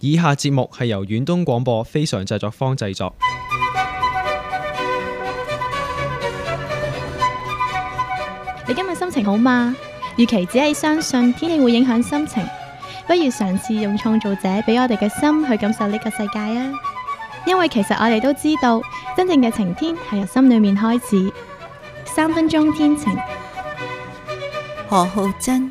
以下節目係由遠東廣播非常製作坊製作。 你今日心情好嗎？與其只係相信天氣會影響心情，不如嘗試用創造者俾我哋嘅心去感受呢個世界啊！因為其實我哋都知道，真正嘅晴天係由心裏面開始。3分鐘天晴， 何浩珍。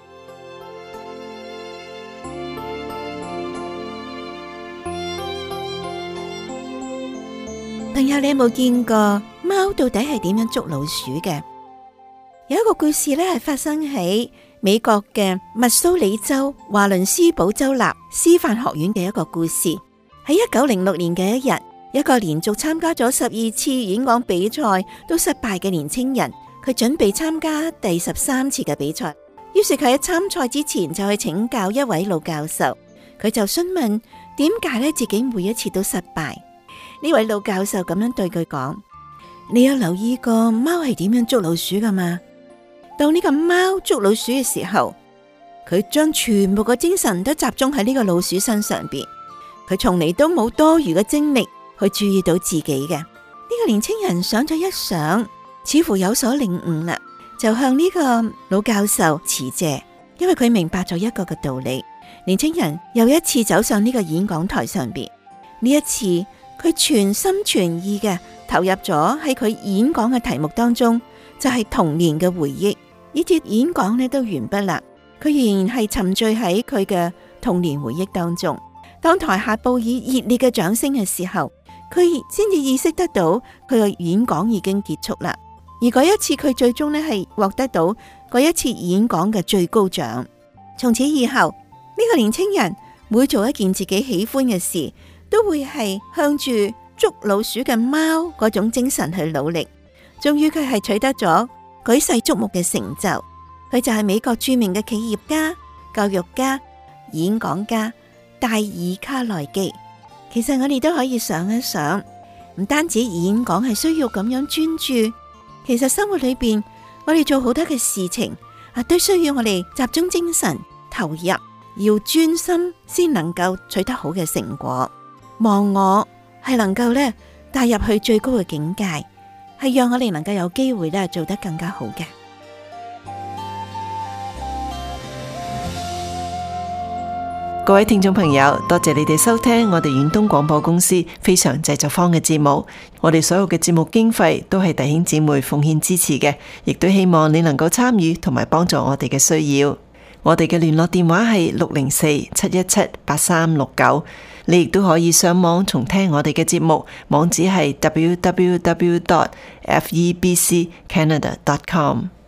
朋友，你有冇見過貓到底係點樣捉老鼠嘅？有一個故事咧，係發生喺美國嘅密蘇里州華倫斯堡州立師範學院嘅一個故事。喺1906年嘅一日，一個連續參加咗12次演講比賽都失敗嘅年輕人，佢準備參加第13次嘅比賽。於是佢喺參賽之前就去請教一位老教授，佢就詢問點解咧自己每一次都失敗。呢位老教授咁樣對佢講：你有留意過貓係點樣捉老鼠噶嘛？當呢個貓捉老鼠嘅時候，佢將全部嘅精神都集中喺呢個老鼠身上邊，佢從嚟都冇多餘嘅精力去注意到自己嘅。呢個年輕人想咗一想，似乎有所領悟啦，就向呢個老教授辭謝，因為佢明白咗一個嘅道理。年輕人又一次走上呢個演講台上邊，呢一次佢全心全意嘅投入咗喺佢演講嘅題目當中，就係童年嘅回憶。呢節演講呢都完畢啦，佢仍然係沉醉喺佢嘅童年回憶當中。當台下報以熱烈嘅掌聲嘅時候，佢先至意識得到佢嘅演講已經結束啦。而嗰一次佢最終呢係獲得到嗰一次演講嘅最高獎。從此以後，呢個年輕人每做一件自己喜歡嘅事，都會係向住捉老鼠嘅貓嗰種精神去努力。終於佢係取得咗舉世矚目嘅成就，佢就係美國著名嘅企業家、教育家、演講家戴爾·卡內基。其實我哋都可以想一想，唔單止演講係需要咁樣專注，其實生活裏邊我哋做好多嘅事情都需要我哋集中精神投入，要專心先能夠取得好嘅成果。忘我係能夠咧帶入去最高嘅境界，係讓我哋能夠有機會咧做得更加好嘅。 各位聽眾朋友，多謝你哋收聽我哋遠東廣播公司非常製作坊嘅節目。我哋所有嘅節目經費都係弟兄姊妹奉獻支持嘅，亦都希望你能夠參與同埋幫助我哋嘅需要。我哋嘅聯絡電話係604-717-8369。你亦都可以上網重聽我哋嘅節目，網址係www.febccanada.com。